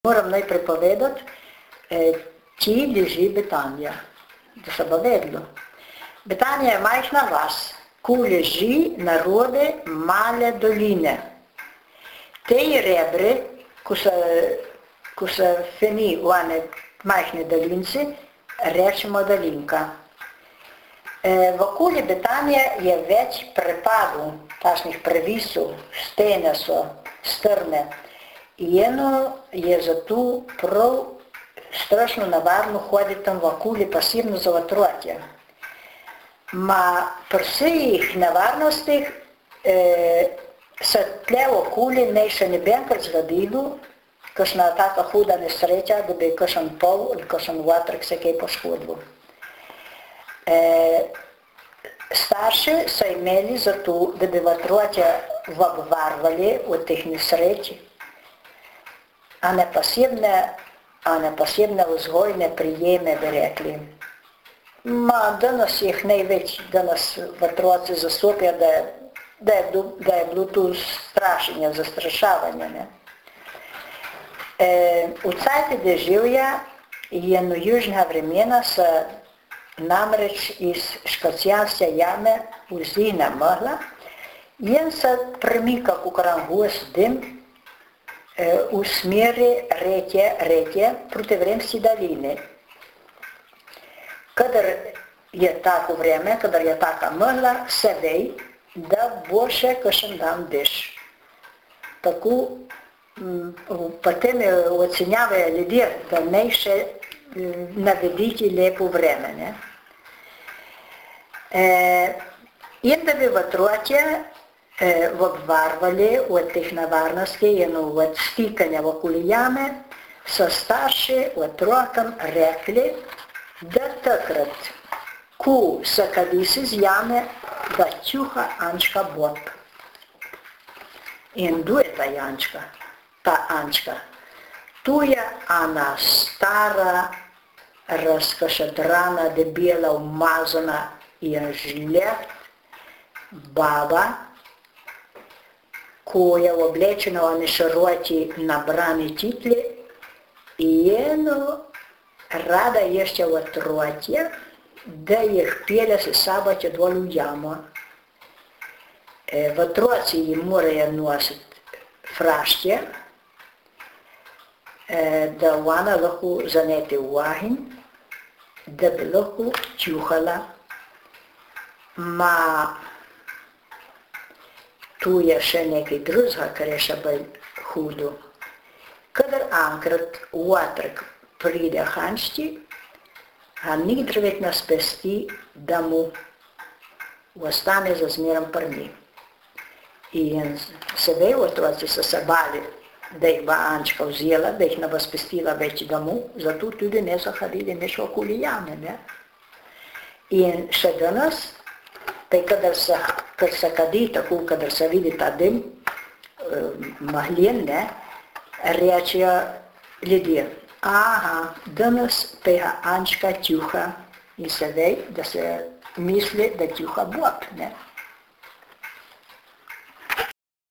Moram najprej povedati, kje leži Betanja, da se bo vedlo. Betanja je majhna vas, ko leži na robe male doline. Tej rebre, ko se feni v ene majhne dolinci, rečemo dolinka. V okoli Betanje je več prepadov, takšnih previsov, stene so strme. Eno je zato prav strašno navarno hoditi tam v okoli, pasivno za otroke. Ma pri vseh nevarnostih se tle v okoli ne še ne bi enkrat zgodilo, kakšna taka huda nesreča, da bi kakšen pol ali kakšen otrok se kaj poškodil. Starši so imeli zato, da bi otroke obvarovali od teh nesreč, a ne posebne vzgojne prijeme, bi rekli. Ma danes jih največ, danes otroci zastopijo, da je bilo tu strašenje, zastrašavanje. Ne? V cajti deževja je na južnega vremena se namreč iz Škocjanske jame vzina megla in se premika kakor gost dim v smeri reke proti Vremski dolini. Kadar je tako vreme, kadar je taka megla, se ve, da bo še kakšen dan dež. Tako potem ocenjavajo ljudje, da ne še narediti lepo vreme. Ne? In da bi otroke obvarovali od teh nevarnosti in od stikanja okoli jame, so starši otrokom rekli, da takrat, ko se kadisi iz jame, da čuha Ančka Bob. In kdo je ta Jančka? Ta Ančka. Tu je ona stara, razkašedrana, debela, umazana in žleht baba, ko je oblečena v ene široki nabrani titli in rada ještě otroke, da jih pelje s sabo dol v jamo. Otroci jim morajo nositi fraške, da ona lahko zanete v ogenj, da bi lahko čuhala. Ma tu je še nekaj drugega, kar je še bolj hudo. Kadar enkrat otrok pride Hančki, a nikdar več ne spesti, da mu ostane za zmerom pri njih. In se ve, otroci so se bali, da jih bo Ančka vzela, da jih ne bo spestila več domov, zato tudi ne so hodili nič okoli jame. Ne? In še danes, kadar se kadi, tako kadar se vidi ta dim, mahljen, rečejo ljudje, aha, danes peha Ančka čuha in se ve, da se misli, da čuha Bob. Ne?